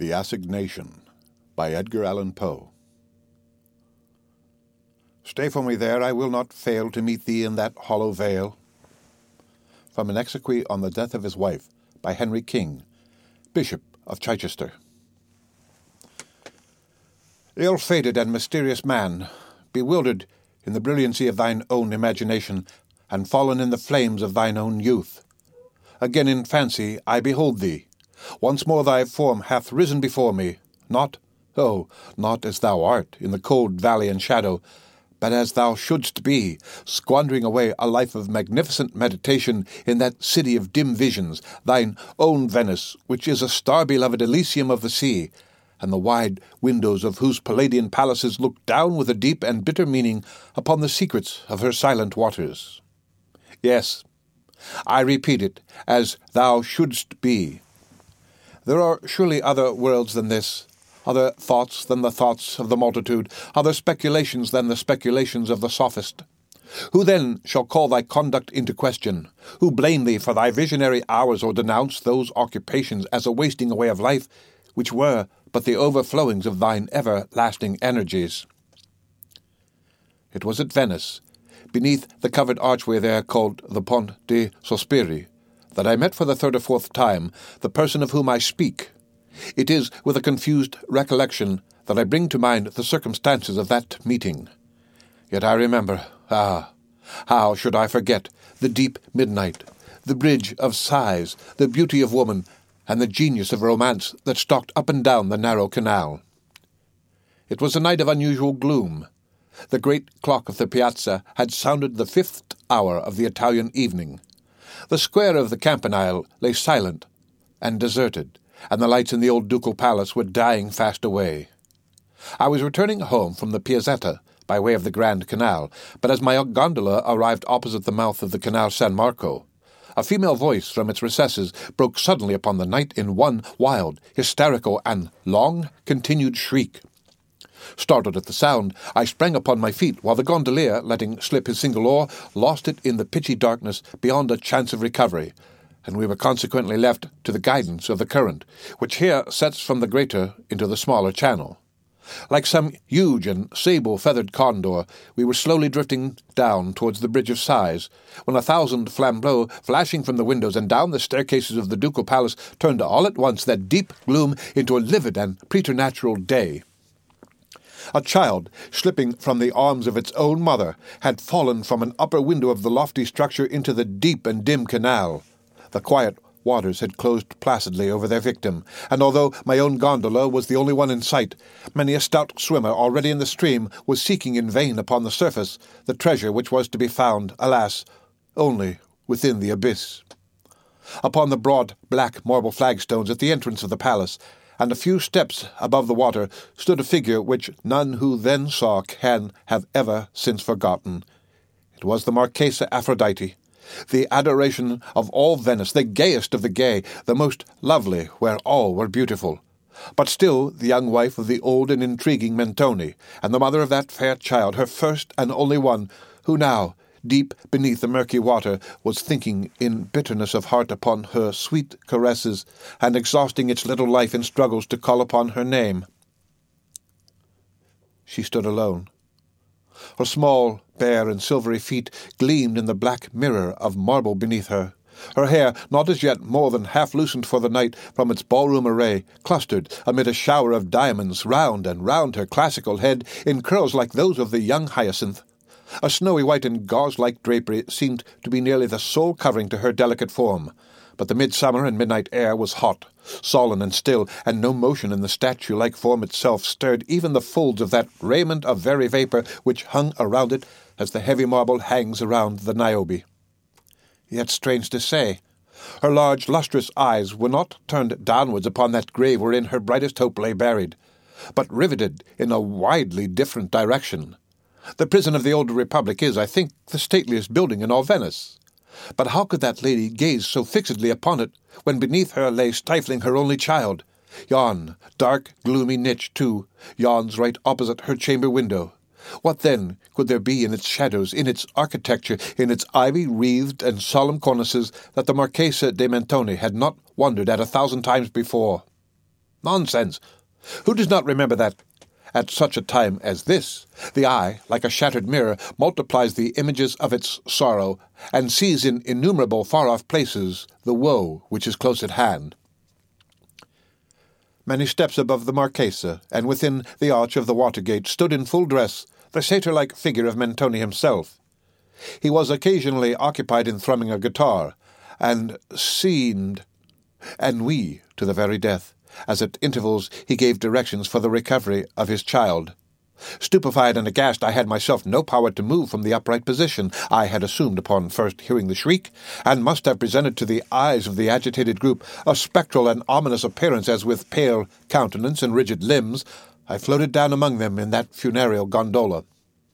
The Assignation by Edgar Allan Poe. Stay for me there, I will not fail to meet thee in that hollow vale. From an exequy on the death of his wife by Henry King, Bishop of Chichester. Ill-fated and mysterious man, bewildered in the brilliancy of thine own imagination, and fallen in the flames of thine own youth. Again in fancy I behold thee. Once more thy form hath risen before me, not as thou art in the cold valley and shadow, but as thou shouldst be, squandering away a life of magnificent meditation in that city of dim visions, thine own Venice, which is a star-beloved Elysium of the sea, and the wide windows of whose Palladian palaces look down with a deep and bitter meaning upon the secrets of her silent waters. Yes, I repeat it, as thou shouldst be. There are surely other worlds than this, other thoughts than the thoughts of the multitude, other speculations than the speculations of the sophist. Who then shall call thy conduct into question? Who blame thee for thy visionary hours, or denounce those occupations as a wasting away of life, which were but the overflowings of thine everlasting energies? It was at Venice, beneath the covered archway there called the Pont de Sospiri, that I met for the third or fourth time the person of whom I speak. It is with a confused recollection that I bring to mind the circumstances of that meeting. Yet I remember, how should I forget, the deep midnight, the bridge of sighs, the beauty of woman, and the genius of romance that stalked up and down the narrow canal. It was a night of unusual gloom. The great clock of the piazza had sounded the 5th hour of the Italian evening. The square of the Campanile lay silent and deserted, and the lights in the old ducal palace were dying fast away. I was returning home from the Piazzetta by way of the Grand Canal, but as my gondola arrived opposite the mouth of the Canal San Marco, a female voice from its recesses broke suddenly upon the night in one wild, hysterical, and long-continued shriek. Startled at the sound, I sprang upon my feet, while the gondolier, letting slip his single oar, lost it in the pitchy darkness beyond a chance of recovery, and we were consequently left to the guidance of the current, which here sets from the greater into the smaller channel. Like some huge and sable-feathered condor, we were slowly drifting down towards the Bridge of Sighs, when 1,000 flambeaux, flashing from the windows and down the staircases of the ducal palace, turned all at once that deep gloom into a livid and preternatural day. A child, slipping from the arms of its own mother, had fallen from an upper window of the lofty structure into the deep and dim canal. The quiet waters had closed placidly over their victim, and although my own gondola was the only one in sight, many a stout swimmer already in the stream was seeking in vain upon the surface the treasure which was to be found, alas, only within the abyss. Upon the broad black marble flagstones at the entrance of the palace, and a few steps above the water, stood a figure which none who then saw can have ever since forgotten. It was the Marchesa Aphrodite, the adoration of all Venice, the gayest of the gay, the most lovely where all were beautiful, but still the young wife of the old and intriguing Mentoni, and the mother of that fair child, her first and only one, who now, deep beneath the murky water, was thinking in bitterness of heart upon her sweet caresses, and exhausting its little life in struggles to call upon her name. She stood alone. Her small, bare, and silvery feet gleamed in the black mirror of marble beneath her. Her hair, not as yet more than half loosened for the night from its ballroom array, clustered amid a shower of diamonds round and round her classical head in curls like those of the young hyacinth. A snowy white and gauze-like drapery seemed to be nearly the sole covering to her delicate form, but the midsummer and midnight air was hot, sullen and still, and no motion in the statue-like form itself stirred even the folds of that raiment of very vapour which hung around it as the heavy marble hangs around the Niobe. Yet, strange to say, her large, lustrous eyes were not turned downwards upon that grave wherein her brightest hope lay buried, but riveted in a widely different direction. The prison of the old Republic is, I think, the stateliest building in all Venice. But how could that lady gaze so fixedly upon it, when beneath her lay stifling her only child? Yon dark, gloomy niche, too, yawns right opposite her chamber window. What, then, could there be in its shadows, in its architecture, in its ivy-wreathed and solemn cornices, that the Marchesa de Mentoni had not wondered at 1,000 times before? Nonsense! Who does not remember that, at such a time as this, the eye, like a shattered mirror, multiplies the images of its sorrow, and sees in innumerable far-off places the woe which is close at hand? Many steps above the Marchesa, and within the arch of the water-gate, stood in full dress the satyr-like figure of Mentoni himself. He was occasionally occupied in thrumming a guitar, and seemed ennui to the very death, as at intervals he gave directions for the recovery of his child. Stupefied and aghast, I had myself no power to move from the upright position I had assumed upon first hearing the shriek, and must have presented to the eyes of the agitated group a spectral and ominous appearance as with pale countenance and rigid limbs I floated down among them in that funereal gondola.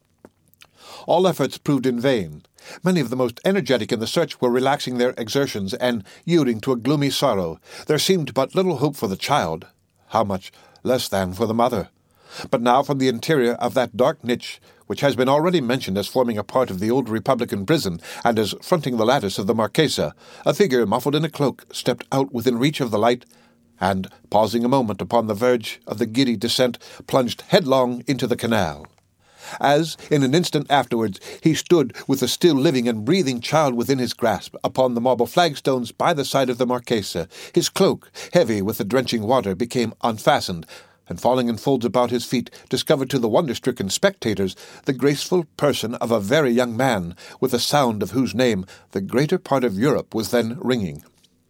All efforts proved in vain. Many of the most energetic in the search were relaxing their exertions and yielding to a gloomy sorrow. There seemed but little hope for the child, how much less than for the mother. But now from the interior of that dark niche, which has been already mentioned as forming a part of the old Republican prison and as fronting the lattice of the Marchesa, a figure muffled in a cloak stepped out within reach of the light, and, pausing a moment upon the verge of the giddy descent, plunged headlong into the canal. As, in an instant afterwards, he stood with the still living and breathing child within his grasp upon the marble flagstones by the side of the Marchesa, his cloak, heavy with the drenching water, became unfastened, and falling in folds about his feet, discovered to the wonder-stricken spectators the graceful person of a very young man, with the sound of whose name the greater part of Europe was then ringing.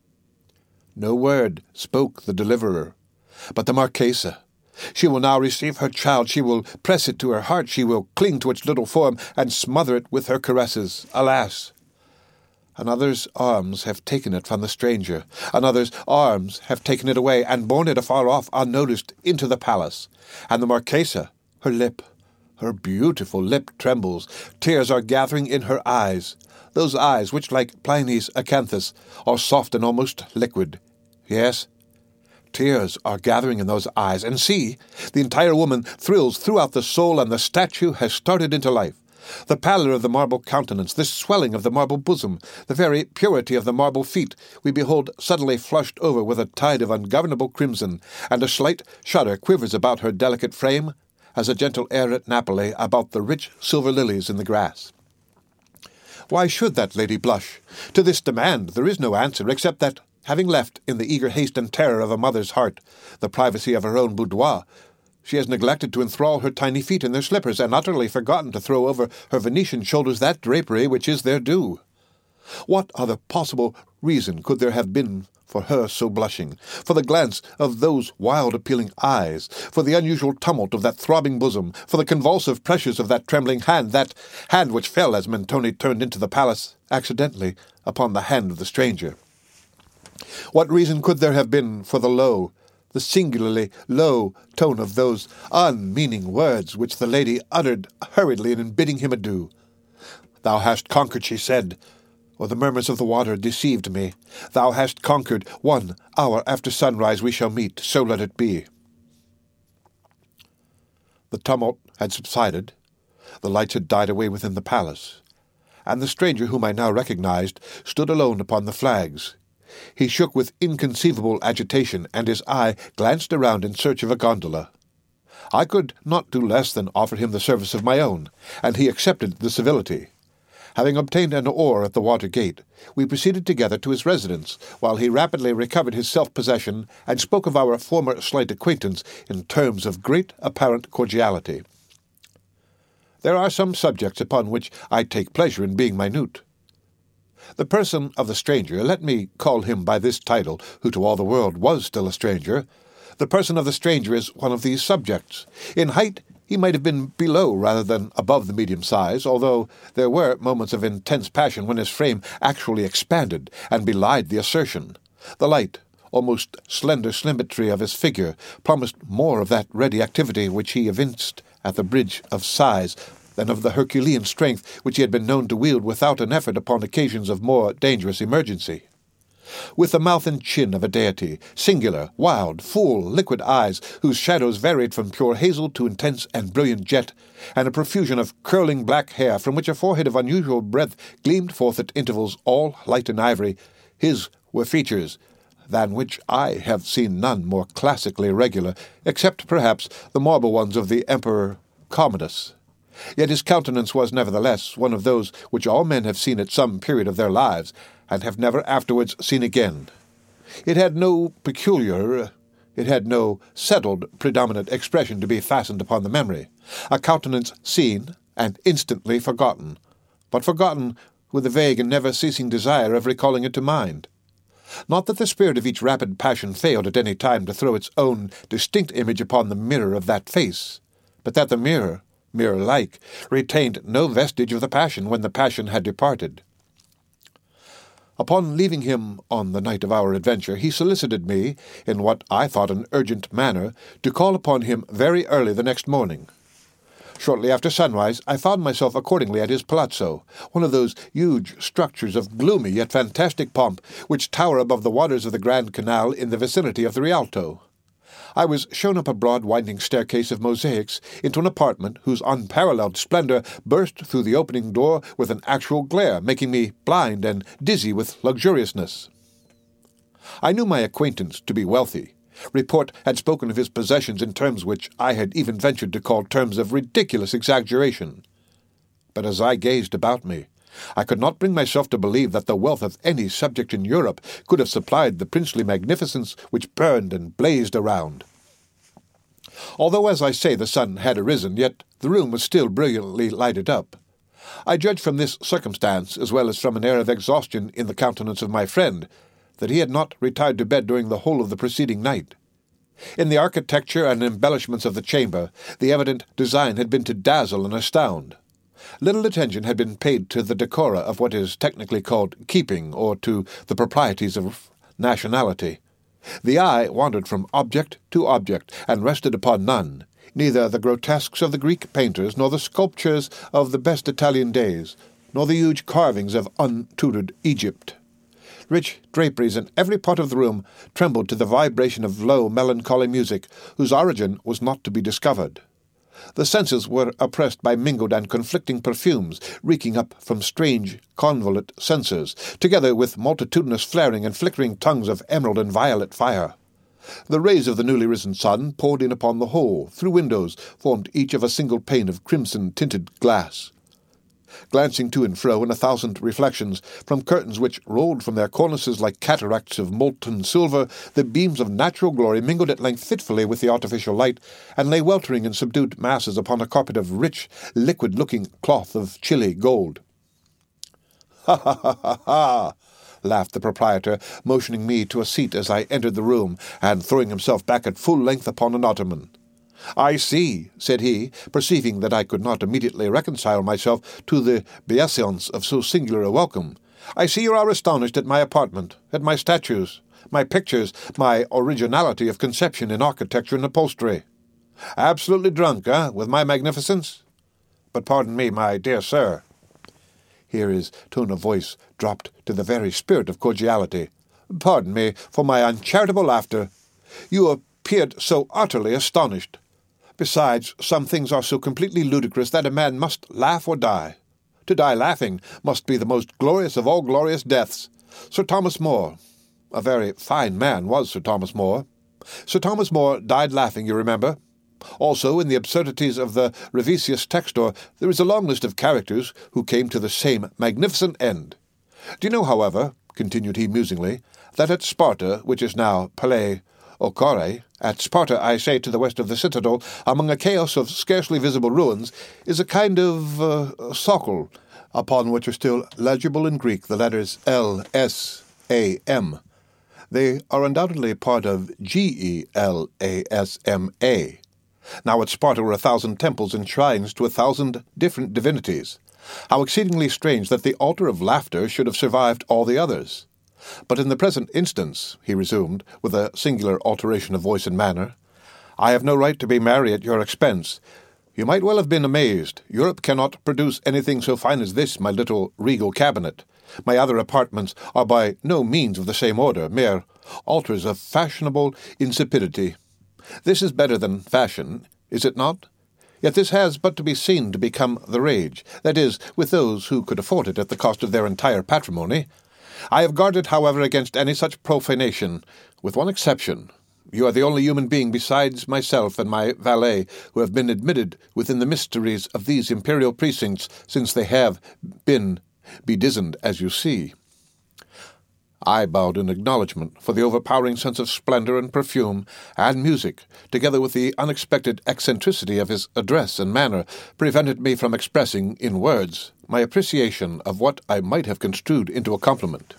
No word spoke the deliverer, but the Marchesa. She will now receive her child, she will press it to her heart, she will cling to its little form, and smother it with her caresses. Alas! Another's arms have taken it from the stranger. Another's arms have taken it away, and borne it afar off, unnoticed, into the palace. And the Marchesa, her beautiful lip trembles. Tears are gathering in her eyes. Those eyes which, like Pliny's acanthus, are soft and almost liquid. Yes, tears are gathering in those eyes, and see, the entire woman thrills throughout the soul, and the statue has started into life. The pallor of the marble countenance, the swelling of the marble bosom, the very purity of the marble feet, we behold suddenly flushed over with a tide of ungovernable crimson, and a slight shudder quivers about her delicate frame, as a gentle air at Napoli about the rich silver lilies in the grass. Why should that lady blush? To this demand there is no answer, except that, having left, in the eager haste and terror of a mother's heart, the privacy of her own boudoir, she has neglected to enthrall her tiny feet in their slippers, and utterly forgotten to throw over her Venetian shoulders that drapery which is their due. What other possible reason could there have been for her so blushing, for the glance of those wild appealing eyes, for the unusual tumult of that throbbing bosom, for the convulsive pressures of that trembling hand, that hand which fell as Mentoni turned into the palace, accidentally, upon the hand of the stranger? What reason could there have been for the singularly low tone of those unmeaning words which the lady uttered hurriedly in bidding him adieu? "Thou hast conquered," she said, or the murmurs of the water deceived me. "Thou hast conquered. 1 hour after sunrise we shall meet. So let it be." The tumult had subsided. The lights had died away within the palace, and the stranger, whom I now recognized, stood alone upon the flags. He shook with inconceivable agitation, and his eye glanced around in search of a gondola. I could not do less than offer him the service of my own, and he accepted the civility. Having obtained an oar at the water gate, we proceeded together to his residence, while he rapidly recovered his self-possession and spoke of our former slight acquaintance in terms of great apparent cordiality. There are some subjects upon which I take pleasure in being minute. The person of the stranger, let me call him by this title, who to all the world was still a stranger, the person of the stranger is one of these subjects. In height he might have been below rather than above the medium size, although there were moments of intense passion when his frame actually expanded and belied the assertion. The light, almost slender symmetry of his figure promised more of that ready activity which he evinced at the Bridge of Sighs than of the Herculean strength which he had been known to wield without an effort upon occasions of more dangerous emergency. With the mouth and chin of a deity, singular, wild, full, liquid eyes, whose shadows varied from pure hazel to intense and brilliant jet, and a profusion of curling black hair from which a forehead of unusual breadth gleamed forth at intervals, all light and ivory, his were features, than which I have seen none more classically regular, except perhaps the marble ones of the Emperor Commodus. Yet his countenance was nevertheless one of those which all men have seen at some period of their lives, and have never afterwards seen again. It had no settled, predominant expression to be fastened upon the memory, a countenance seen and instantly forgotten, but forgotten with the vague and never-ceasing desire of recalling it to mind. Not that the spirit of each rapid passion failed at any time to throw its own distinct image upon the mirror of that face, but that the mirror, mirror-like, retained no vestige of the passion when the passion had departed. Upon leaving him on the night of our adventure, he solicited me, in what I thought an urgent manner, to call upon him very early the next morning. Shortly after sunrise, I found myself accordingly at his palazzo, one of those huge structures of gloomy yet fantastic pomp which tower above the waters of the Grand Canal in the vicinity of the Rialto. I was shown up a broad winding staircase of mosaics into an apartment whose unparalleled splendor burst through the opening door with an actual glare, making me blind and dizzy with luxuriousness. I knew my acquaintance to be wealthy. Report had spoken of his possessions in terms which I had even ventured to call terms of ridiculous exaggeration. But as I gazed about me, I could not bring myself to believe that the wealth of any subject in Europe could have supplied the princely magnificence which burned and blazed around. Although, as I say, the sun had arisen, yet the room was still brilliantly lighted up. I judged from this circumstance, as well as from an air of exhaustion in the countenance of my friend, that he had not retired to bed during the whole of the preceding night. In the architecture and embellishments of the chamber, the evident design had been to dazzle and astound. Little attention had been paid to the decora of what is technically called keeping, or to the proprieties of nationality. The eye wandered from object to object, and rested upon none, neither the grotesques of the Greek painters, nor the sculptures of the best Italian days, nor the huge carvings of untutored Egypt. Rich draperies in every part of the room trembled to the vibration of low, melancholy music, whose origin was not to be discovered. The senses were oppressed by mingled and conflicting perfumes, reeking up from strange, convolute censers, together with multitudinous flaring and flickering tongues of emerald and violet fire. The rays of the newly risen sun poured in upon the whole, through windows formed each of a single pane of crimson-tinted glass. Glancing to and fro in 1,000 reflections, from curtains which rolled from their cornices like cataracts of molten silver, the beams of natural glory mingled at length fitfully with the artificial light, and lay weltering in subdued masses upon a carpet of rich, liquid-looking cloth of chilly gold. "Ha, ha, ha, ha, ha!" laughed the proprietor, motioning me to a seat as I entered the room, and throwing himself back at full length upon an ottoman. "I see," said he, perceiving that I could not immediately reconcile myself to the bienséance of so singular a welcome. "I see you are astonished at my apartment, at my statues, my pictures, my originality of conception in architecture and upholstery. Absolutely drunk, with my magnificence? But pardon me, my dear sir." Here his tone of voice dropped to the very spirit of cordiality. "Pardon me for my uncharitable laughter. You appeared so utterly astonished. Besides, some things are so completely ludicrous that a man must laugh or die. To die laughing must be the most glorious of all glorious deaths. Sir Thomas More, a very fine man was Sir Thomas More. Sir Thomas More died laughing, you remember. Also, in the absurdities of the Revisius Textor, there is a long list of characters who came to the same magnificent end. Do you know, however," continued he musingly, "that at Sparta, which is now Palais Ocore, at Sparta, I say, to the west of the citadel, among a chaos of scarcely visible ruins, is a kind of socle, upon which are still legible in Greek the letters L-S-A-M. They are undoubtedly part of G-E-L-A-S-M-A. Now at Sparta were 1,000 temples and shrines to 1,000 different divinities. How exceedingly strange that the altar of laughter should have survived all the others. But in the present instance," he resumed, with a singular alteration of voice and manner, "I have no right to be merry at your expense. You might well have been amazed. Europe cannot produce anything so fine as this, my little regal cabinet. My other apartments are by no means of the same order, mere altars of fashionable insipidity. This is better than fashion, is it not? Yet this has but to be seen to become the rage, that is, with those who could afford it at the cost of their entire patrimony. I have guarded, however, against any such profanation, with one exception. You are the only human being besides myself and my valet who have been admitted within the mysteries of these imperial precincts since they have been bedizened, as you see." I bowed in acknowledgment, for the overpowering sense of splendor and perfume and music, together with the unexpected eccentricity of his address and manner, prevented me from expressing, in words, my appreciation of what I might have construed into a compliment.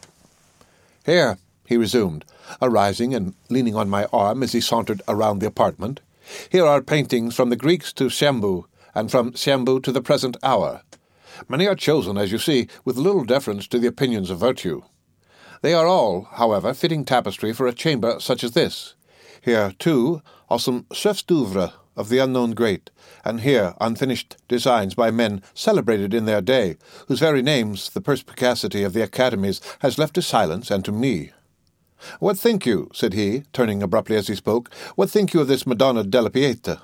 "Here," he resumed, arising and leaning on my arm as he sauntered around the apartment, "here are paintings from the Greeks to Shambhu, and from Shambhu to the present hour. Many are chosen, as you see, with little deference to the opinions of virtue. They are all, however, fitting tapestry for a chamber such as this. Here, too, are some chefs d'oeuvre of the unknown great, and here unfinished designs by men celebrated in their day, whose very names the perspicacity of the academies has left to silence and to me. What think you?" said he, turning abruptly as he spoke. "What think you of this Madonna della Pieta?"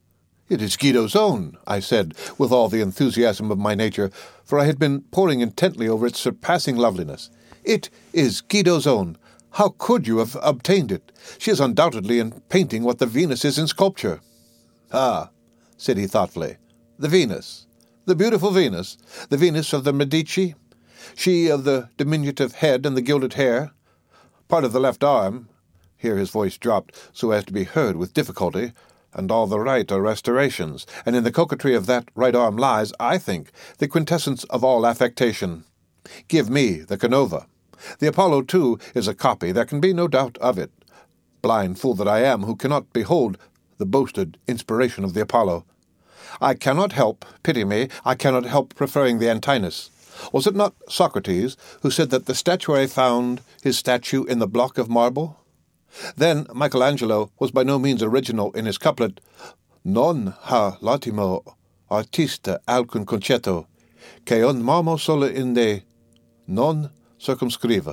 "It is Guido's own," I said, with all the enthusiasm of my nature, for I had been poring intently over its surpassing loveliness. "It is Guido's own. How could you have obtained it? She is undoubtedly in painting what the Venus is in sculpture." "Ah," said he thoughtfully, "the Venus. The beautiful Venus. The Venus of the Medici. She of the diminutive head and the gilded hair. Part of the left arm," here his voice dropped so as to be heard with difficulty, "and all the right are restorations, and in the coquetry of that right arm lies, I think, the quintessence of all affectation. Give me the Canova. The Apollo, too, is a copy, there can be no doubt of it. Blind fool that I am, who cannot behold the boasted inspiration of the Apollo. I cannot help, pity me, I cannot help preferring the Antinous. Was it not Socrates who said that the statuary found his statue in the block of marble? Then Michelangelo was by no means original in his couplet, Non ha l'ottimo artista alcun concetto, che un marmo solo inde non circumscriva.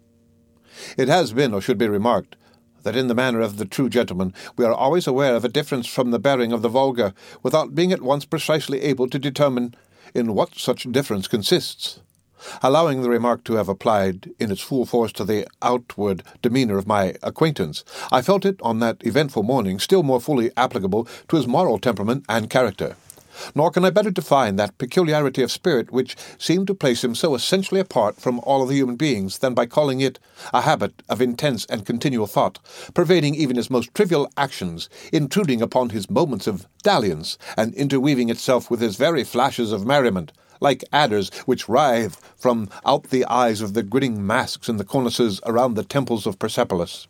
It has been, or should be remarked, that in the manner of the true gentleman we are always aware of a difference from the bearing of the vulgar, without being at once precisely able to determine in what such difference consists. Allowing the remark to have applied in its full force to the outward demeanour of my acquaintance, I felt it, on that eventful morning, still more fully applicable to his moral temperament and character. Nor can I better define that peculiarity of spirit which seemed to place him so essentially apart from all other human beings than by calling it a habit of intense and continual thought, pervading even his most trivial actions, intruding upon his moments of dalliance, and interweaving itself with his very flashes of merriment, like adders which writhe from out the eyes of the grinning masks in the cornices around the temples of Persepolis.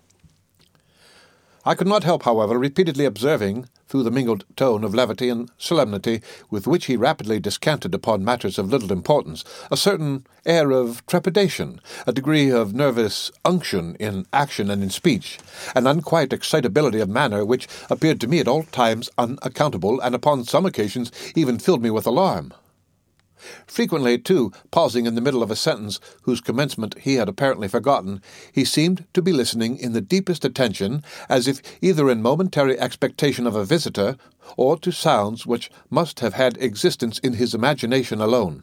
I could not help, however, repeatedly observing, through the mingled tone of levity and solemnity with which he rapidly descanted upon matters of little importance, a certain air of trepidation, a degree of nervous unction in action and in speech, an unquiet excitability of manner which appeared to me at all times unaccountable, and upon some occasions even filled me with alarm. Frequently, too, pausing in the middle of a sentence whose commencement he had apparently forgotten, he seemed to be listening in the deepest attention, as if either in momentary expectation of a visitor, or to sounds which must have had existence in his imagination alone.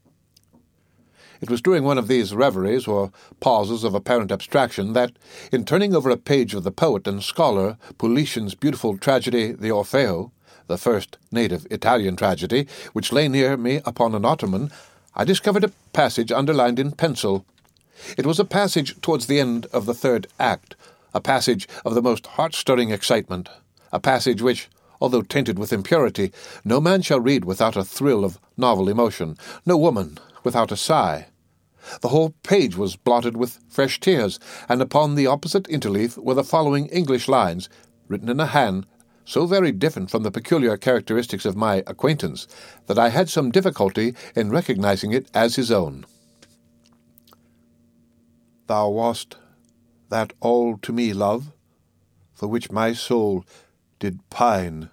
It was during one of these reveries, or pauses of apparent abstraction, that, in turning over a page of the poet and scholar Pulischen's beautiful tragedy, the Orfeo, the first native Italian tragedy, which lay near me upon an ottoman, I discovered a passage underlined in pencil. It was a passage towards the end of the third act, a passage of the most heart-stirring excitement, a passage which, although tainted with impurity, no man shall read without a thrill of novel emotion, no woman without a sigh. The whole page was blotted with fresh tears, and upon the opposite interleaf were the following English lines, written in a hand so very different from the peculiar characteristics of my acquaintance that I had some difficulty in recognizing it as his own. Thou wast that all to me, love, for which my soul did pine.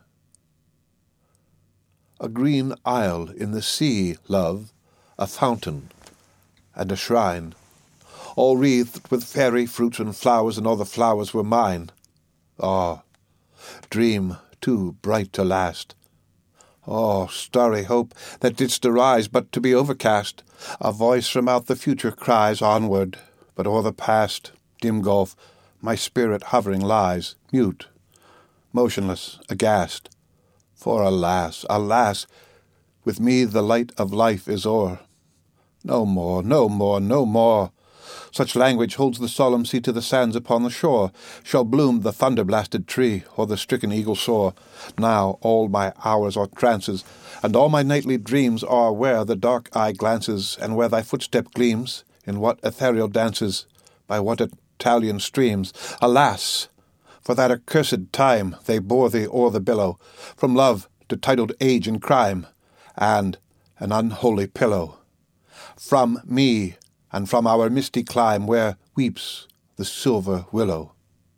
A green isle in the sea, love, a fountain and a shrine, all wreathed with fairy fruits and flowers, and all the flowers were mine. Ah, dream too bright to last, Oh, starry hope, that didst arise but to be overcast, a voice from out the future cries onward, but o'er the past, dim gulf, my spirit hovering lies, mute, motionless, aghast. For alas, alas, with me the light of life is o'er. No more, no more, no more. Such language holds the solemn sea to the sands upon the shore. Shall bloom the thunder-blasted tree, or the stricken eagle soar. Now all my hours are trances, and all my nightly dreams are where the dark eye glances, and where thy footstep gleams, in what ethereal dances, by what Italian streams. Alas! For that accursed time they bore thee o'er the billow, from love to titled age and crime, and an unholy pillow. From me, and from our misty clime, where weeps the silver willow.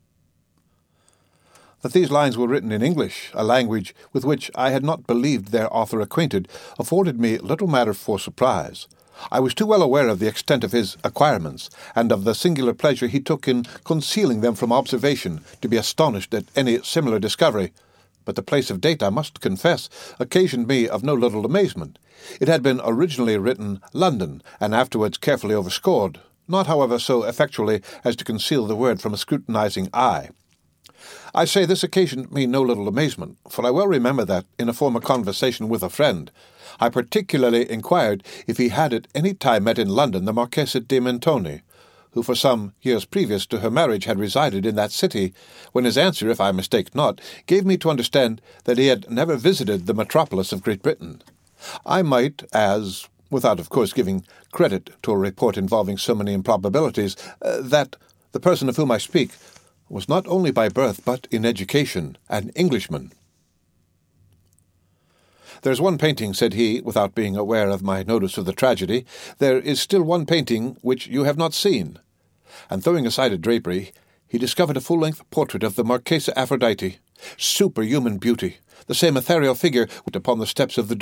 That these lines were written in English, a language with which I had not believed their author acquainted, afforded me little matter for surprise. I was too well aware of the extent of his acquirements, and of the singular pleasure he took in concealing them from observation, to be astonished at any similar discovery. But the place of date, I must confess, occasioned me of no little amazement. It had been originally written London, and afterwards carefully overscored, not, however, so effectually as to conceal the word from a scrutinizing eye. I say this occasioned me no little amazement, for I well remember that, in a former conversation with a friend, I particularly inquired if he had at any time met in London the Marchesa de Mentoni, who for some years previous to her marriage had resided in that city, when his answer, if I mistake not, gave me to understand that he had never visited the metropolis of Great Britain. I might, as, without of course giving credit to a report involving so many improbabilities, that the person of whom I speak was not only by birth but in education an Englishman. "There is one painting," said he, without being aware of my notice of the tragedy, "there is still one painting which you have not seen." And throwing aside a drapery, he discovered a full-length portrait of the Marchesa Aphrodite, superhuman beauty, the same ethereal figure which upon the steps of the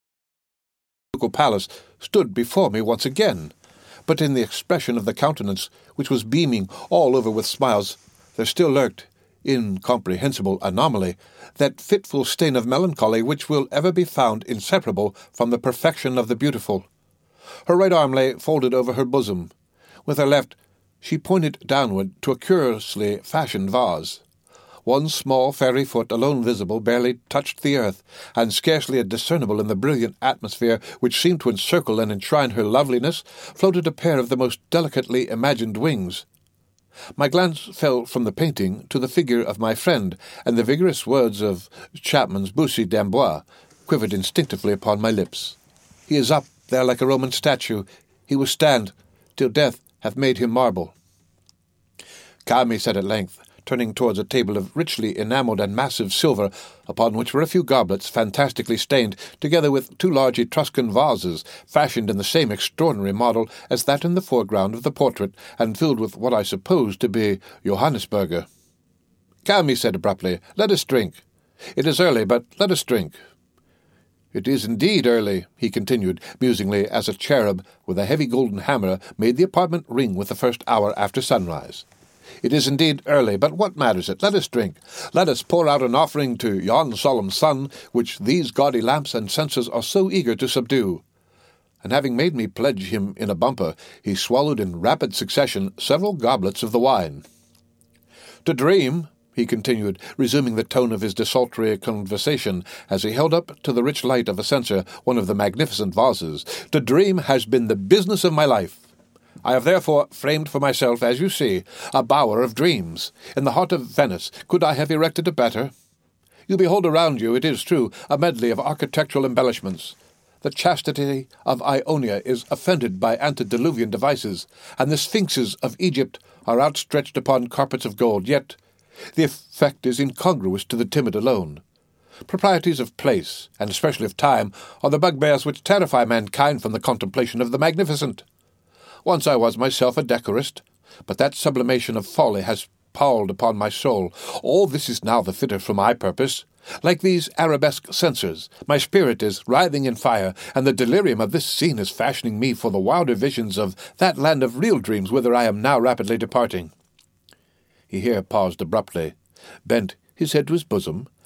ducal palace stood before me once again. But in the expression of the countenance, which was beaming all over with smiles, there still lurked, incomprehensible anomaly, that fitful stain of melancholy which will ever be found inseparable from the perfection of the beautiful. Her right arm lay folded over her bosom. With her left she pointed downward to a curiously fashioned vase. One small fairy foot, alone visible, barely touched the earth, and scarcely discernible in the brilliant atmosphere which seemed to encircle and enshrine her loveliness, floated a pair of the most delicately imagined wings. My glance fell from the painting to the figure of my friend, and the vigorous words of Chapman's Bussy d'Amboise quivered instinctively upon my lips. "He is up there like a Roman statue. He will stand till death hath made him marble." "Come," he said at length, turning towards a table of richly enamelled and massive silver, upon which were a few goblets fantastically stained, together with two large Etruscan vases, fashioned in the same extraordinary model as that in the foreground of the portrait, and filled with what I supposed to be Johannisberger. "Come," he said abruptly, "let us drink. It is early, but let us drink." "It is indeed early," he continued, musingly, as a cherub with a heavy golden hammer made the apartment ring with the first hour after sunrise. "It is indeed early, but what matters it? Let us drink. Let us pour out an offering to yon solemn sun, which these gaudy lamps and censers are so eager to subdue." And having made me pledge him in a bumper, he swallowed in rapid succession several goblets of the wine. "To dream," he continued, resuming the tone of his desultory conversation, as he held up to the rich light of a censer one of the magnificent vases, "to dream has been the business of my life. I have therefore framed for myself, as you see, a bower of dreams. In the heart of Venice, could I have erected a better? You behold around you, it is true, a medley of architectural embellishments. The chastity of Ionia is offended by antediluvian devices, and the sphinxes of Egypt are outstretched upon carpets of gold, yet the effect is incongruous to the timid alone. Proprieties of place, and especially of time, are the bugbears which terrify mankind from the contemplation of the magnificent. Once I was myself a decorist, but that sublimation of folly has palled upon my soul. All this is now the fitter for my purpose. Like these arabesque censers, my spirit is writhing in fire, and the delirium of this scene is fashioning me for the wilder visions of that land of real dreams whither I am now rapidly departing." He here paused abruptly, bent his head to his bosom,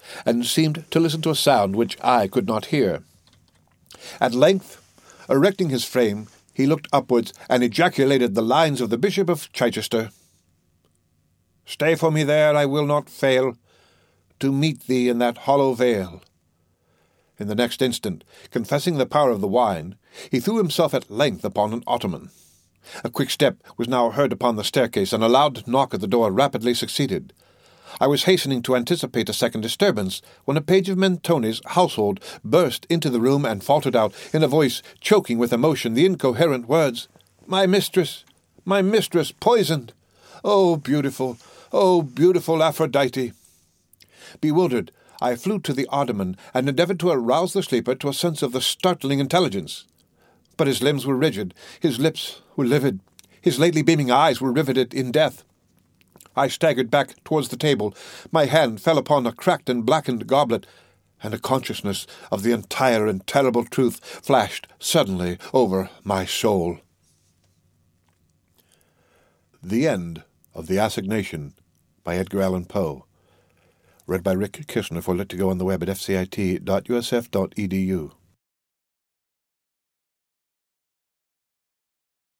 and seemed to listen to a sound which I could not hear. At length, erecting his frame, he looked upwards and ejaculated the lines of the Bishop of Chichester. "Stay for me there, I will not fail, to meet thee in that hollow vale." In the next instant, confessing the power of the wine, he threw himself at length upon an ottoman. A quick step was now heard upon the staircase, and a loud knock at the door rapidly succeeded. I was hastening to anticipate a second disturbance, when a page of Mentone's household burst into the room and faltered out, in a voice choking with emotion, the incoherent words, my mistress, poisoned! Oh, beautiful Aphrodite!" Bewildered, I flew to the ottoman and endeavoured to arouse the sleeper to a sense of the startling intelligence. But his limbs were rigid, his lips were livid, his lately beaming eyes were riveted in death. I staggered back towards the table. My hand fell upon a cracked and blackened goblet, and a consciousness of the entire and terrible truth flashed suddenly over my soul. The End of The Assignation by Edgar Allan Poe. Read by Rick Kishner for Lit2Go on the web at fcit.usf.edu.